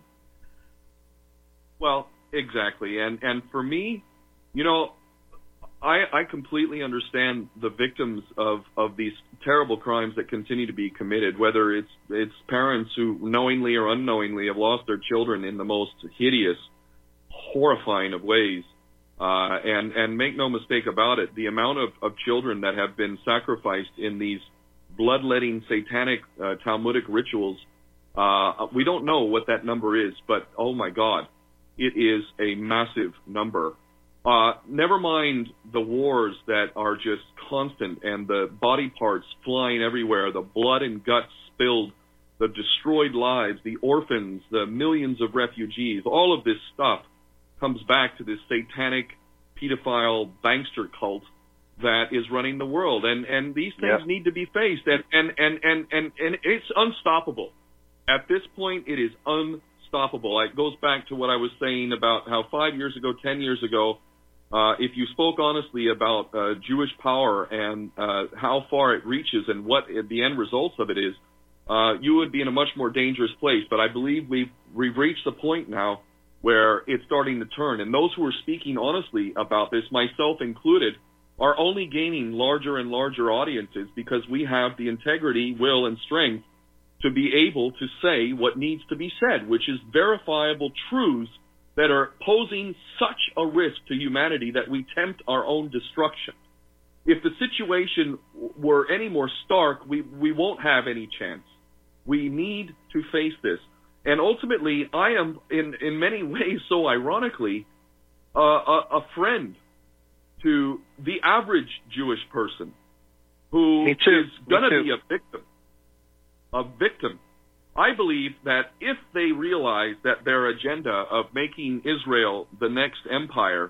Well, exactly. And for me, you know, I completely understand the victims of these terrible crimes that continue to be committed, whether it's parents who knowingly or unknowingly have lost their children in the most hideous, horrifying of ways. And make no mistake about it, the amount of children that have been sacrificed in these bloodletting satanic Talmudic rituals, we don't know what that number is, but oh my God, it is a massive number. Never mind the wars that are just constant and the body parts flying everywhere, the blood and guts spilled, the destroyed lives, the orphans, the millions of refugees, all of this stuff comes back to this satanic pedophile bankster cult that is running the world. And these things need to be faced. And it's unstoppable. At this point, it is unstoppable. It goes back to what I was saying about how 5 years ago, 10 years ago, if you spoke honestly about Jewish power and how far it reaches and what the end results of it is, you would be in a much more dangerous place. But I believe we've reached the point now where it's starting to turn. And those who are speaking honestly about this, myself included, are only gaining larger and larger audiences because we have the integrity, will, and strength to be able to say what needs to be said, which is verifiable truths that are posing such a risk to humanity that we tempt our own destruction. If the situation were any more stark, we won't have any chance. We need to face this. And ultimately, I am, in many ways, so ironically, a friend to the average Jewish person who is going to be a victim. A victim. I believe that if they realize that their agenda of making Israel the next empire,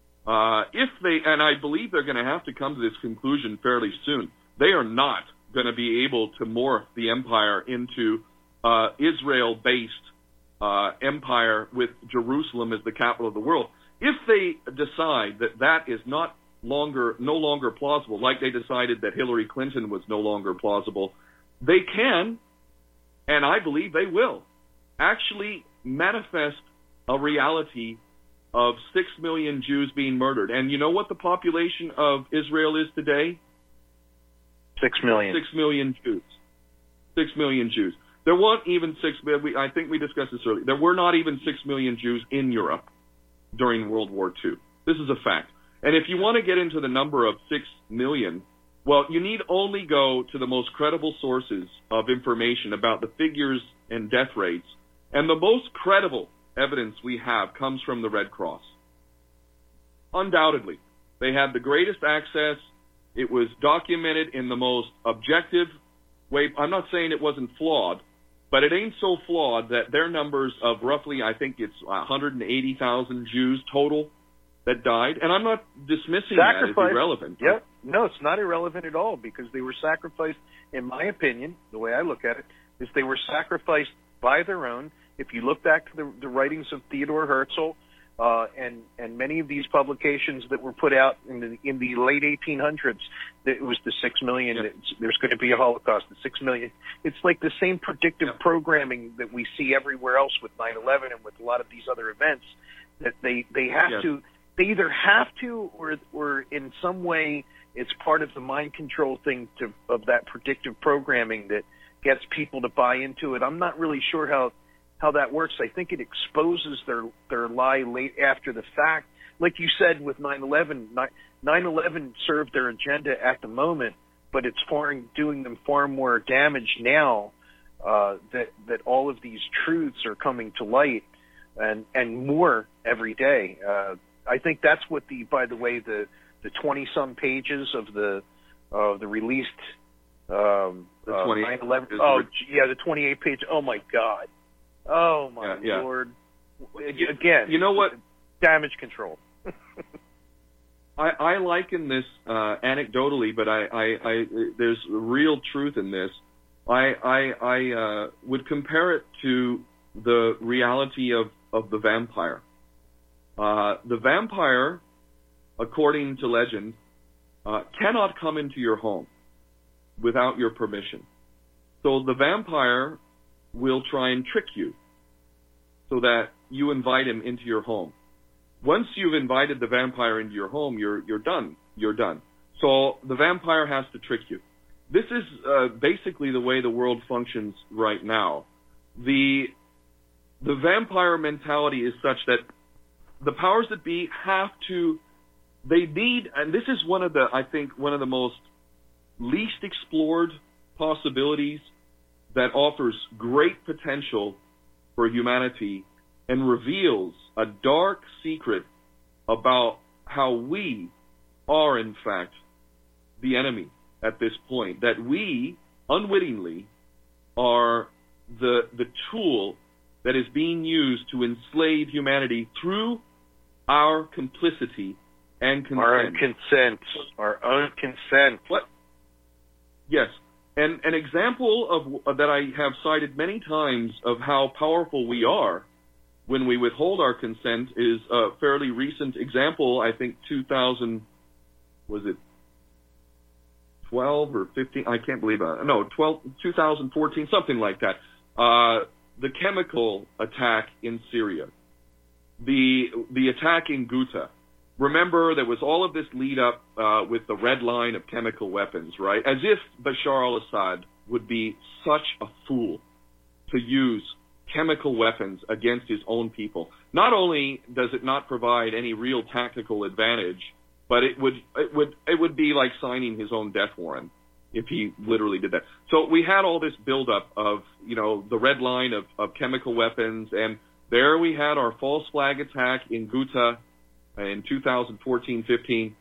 and I believe they're going to have to come to this conclusion fairly soon, they are not going to be able to morph the empire into Israel-based empire with Jerusalem as the capital of the world. If they decide that that is no longer plausible, like they decided that Hillary Clinton was no longer plausible, they can, and I believe they will, actually manifest a reality of 6 million Jews being murdered. And you know what the population of Israel is today?
6 million.
6 million Jews. 6 million Jews. There weren't even 6 million. I think we discussed this earlier. There were not even 6 million Jews in Europe during World War II. This is a fact. And if you want to get into the number of 6 million, well, you need only go to the most credible sources of information about the figures and death rates. And the most credible evidence we have comes from the Red Cross. Undoubtedly. They had the greatest access. It was documented in the most objective way. I'm not saying it wasn't flawed, but it ain't so flawed that their numbers of roughly, I think it's 180,000 Jews total that died. And I'm not dismissing that as irrelevant.
Yep. No, it's not irrelevant at all because they were sacrificed, in my opinion, the way I look at it, is they were sacrificed by their own. If you look back to the writings of Theodore Herzl and many of these publications that were put out in the late 1800s, it was the 6 million. Yep. There's going to be a Holocaust. The 6 million. It's like the same predictive programming that we see everywhere else with 9/11 and with a lot of these other events. That they have to. They either have to, or in some way, it's part of the mind control thing of that predictive programming that gets people to buy into it. I'm not really sure how that works. I think it exposes their lie late after the fact. Like you said with 9/11, 9/11 served their agenda at the moment, but it's doing them far more damage now that all of these truths are coming to light and more every day. I think that's what by the way, the 20-some pages of the released 9/11. The 28 page. Oh my God. Oh my Lord. Again,
you know what?
Damage control.
I liken this anecdotally, but I there's real truth in this. I would compare it to the reality of the vampire. The vampire, according to legend, cannot come into your home. without your permission. So the vampire will try and trick you so that you invite him into your home. Once you've invited the vampire into your home, you're done. You're done. So the vampire has to trick you. This is basically the way the world functions right now. The vampire mentality is such that the powers that be they need, and this is I think one of the most least explored possibilities that offers great potential for humanity and reveals a dark secret about how we are, in fact, the enemy at this point, that we, unwittingly, are the tool that is being used to enslave humanity through our complicity and consent.
Our own consent.
What? Yes. And an example of that I have cited many times of how powerful we are when we withhold our consent is a fairly recent example. I think 2012 or 15? I can't believe it. No, 2014, something like that. The chemical attack in Syria, the attack in Ghouta. Remember, there was all of this lead up with the red line of chemical weapons, right? As if Bashar al-Assad would be such a fool to use chemical weapons against his own people. Not only does it not provide any real tactical advantage, but it would be like signing his own death warrant if he literally did that. So we had all this buildup of, the red line of chemical weapons, and there we had our false flag attack in Ghouta in 2014-15,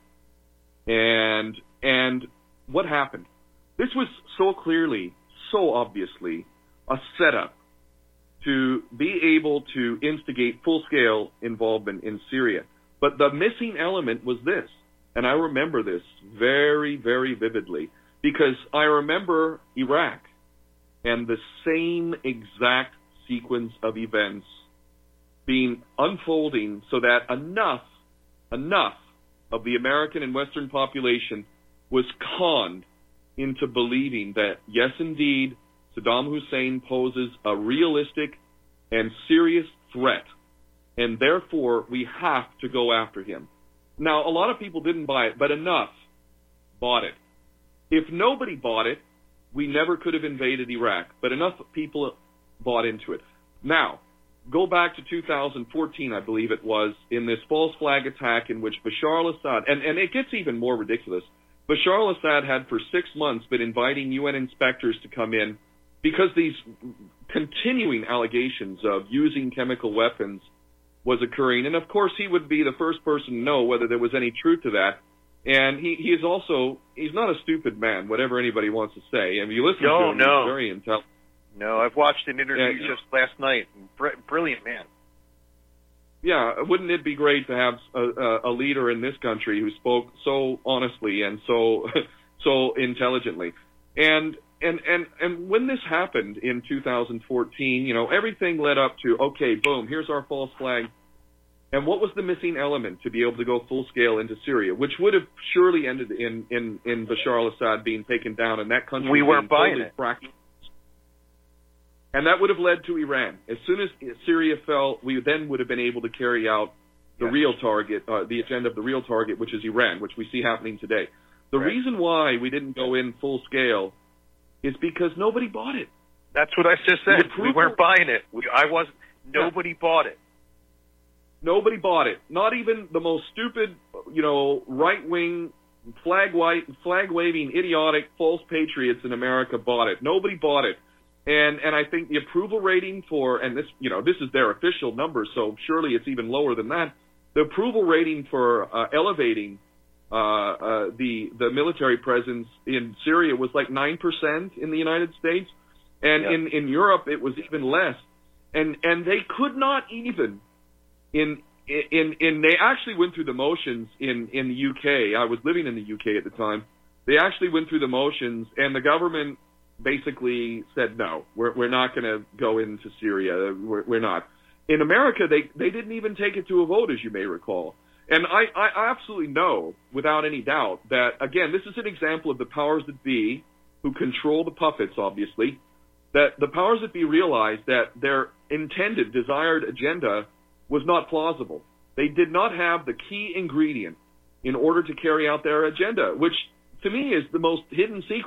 and what happened? This was so clearly, so obviously, a setup to be able to instigate full-scale involvement in Syria. But the missing element was this, and I remember this very, very vividly, because I remember Iraq and the same exact sequence of events unfolding so that enough of the American and Western population was conned into believing that, yes, indeed, Saddam Hussein poses a realistic and serious threat, and therefore we have to go after him. Now, a lot of people didn't buy it, but enough bought it. If nobody bought it, we never could have invaded Iraq, but enough people bought into it. Now, go back to 2014, I believe it was, in this false flag attack in which Bashar al-Assad, and it gets even more ridiculous, Bashar al-Assad had for 6 months been inviting UN inspectors to come in because these continuing allegations of using chemical weapons was occurring. And of course, he would be the first person to know whether there was any truth to that. And he's not a stupid man, whatever anybody wants to say. And if you listen to him, he's very intelligent.
No, I've watched an interview just last night. Brilliant man.
Yeah, wouldn't it be great to have a leader in this country who spoke so honestly and so intelligently? And when this happened in 2014, everything led up to, okay, boom, here's our false flag. And what was the missing element to be able to go full scale into Syria, which would have surely ended in Bashar al-Assad being taken down and that country
we weren't buying it.
And that would have led to Iran. As soon as Syria fell, we then would have been able to carry out the real target, the agenda of the real target, which is Iran, which we see happening today. The reason why we didn't go in full scale is because nobody bought it.
That's what I just said. We weren't buying it. Nobody bought it.
Nobody bought it. Not even the most stupid, right-wing, flag-waving, idiotic, false patriots in America bought it. Nobody bought it. And I think the approval rating for, and this is their official number, so surely it's even lower than that. The approval rating for elevating the military presence in Syria was like 9% in the United States, and in Europe it was even less. And they could not even they actually went through the motions in the UK. I was living in the UK at the time. They actually went through the motions, and the government basically said, no, we're not going to go into Syria. We're not. In America, they didn't even take it to a vote, as you may recall. And I absolutely know, without any doubt, that, again, this is an example of the powers that be who control the puppets, obviously, that the powers that be realized that their intended, desired agenda was not plausible. They did not have the key ingredient in order to carry out their agenda, which to me is the most hidden secret